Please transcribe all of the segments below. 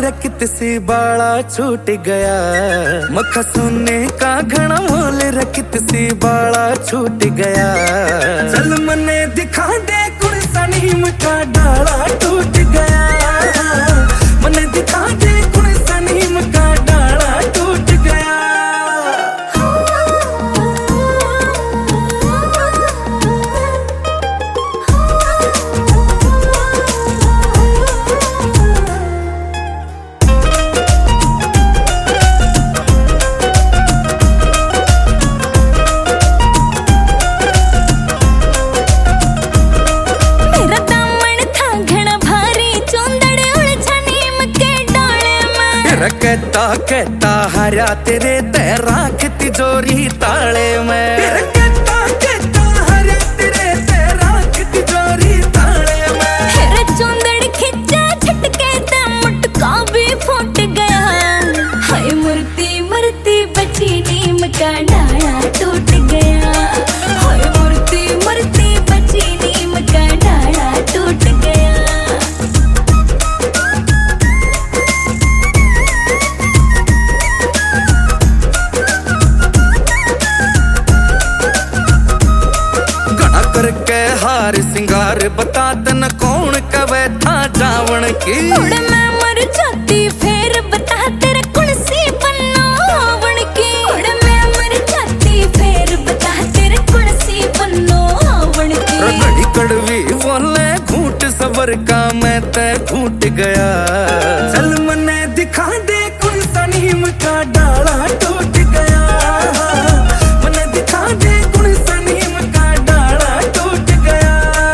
रखत सी बाला छूट गया। मखा सोने का घना मोल रखत सी बाला छूट गया। चल मने दिखा दे कुड़ सनीम का डाला टूट गया। मने दिखा दे कुड़ सनीम का डाला टूट गया। कहता कहता हरा तेरे तैराक तिजोरी ताले में। कहता कहता हरा तेरे तैराक तिजोरी ताले में। तेरा चोंदड़ खिंचा झटके ते मुटका भी फूट गया। हाय मूर्ति मूर्ति बची नीम का डाला टूट गया। हाय मूर्ति मूर्ति बची नीम का डाला टूट गया। करके हार सिंगार बता तन कौन कवे था जावण की। उड़ मैं मर जाती फिर बता तेरे कुणसी बन्नो आवण की। उड़ मैं मर जाती फिर बता तेरे कुणसी बन्नो आवण की। रगड़ी कड़वी बोले घूट सबर का मैं ते घूट गया। चल मने दिखा दे कुड़ सनीम का डाला टूट गया। मने दिखा दे कुड़ सनीम का डाला टूट गया।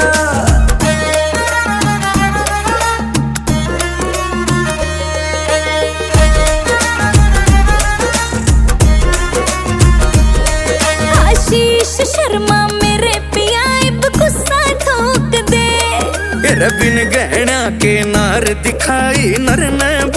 आशीष शर्मा मेरे पिया इब गुस्सा ठोक दे। बिन गहना के नार दिखाई नर ने